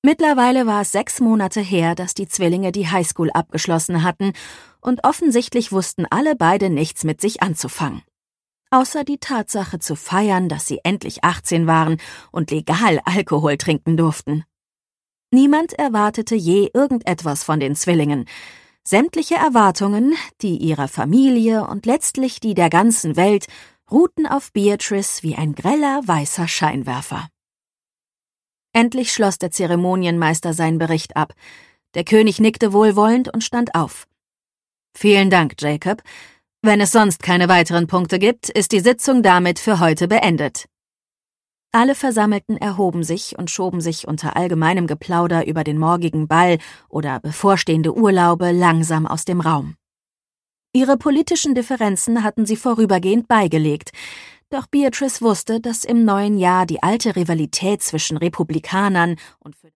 Mittlerweile war es 6 Monate her, dass die Zwillinge die Highschool abgeschlossen hatten, und offensichtlich wussten alle beide nichts mit sich anzufangen. Außer die Tatsache zu feiern, dass sie endlich 18 waren und legal Alkohol trinken durften. Niemand erwartete je irgendetwas von den Zwillingen. Sämtliche Erwartungen, die ihrer Familie und letztlich die der ganzen Welt, ruhten auf Beatrice wie ein greller weißer Scheinwerfer. Endlich schloss der Zeremonienmeister seinen Bericht ab. Der König nickte wohlwollend und stand auf. »Vielen Dank, Jacob. Wenn es sonst keine weiteren Punkte gibt, ist die Sitzung damit für heute beendet.« Alle Versammelten erhoben sich und schoben sich unter allgemeinem Geplauder über den morgigen Ball oder bevorstehende Urlaube langsam aus dem Raum. Ihre politischen Differenzen hatten sie vorübergehend beigelegt, doch Beatrice wusste, dass im neuen Jahr die alte Rivalität zwischen Republikanern und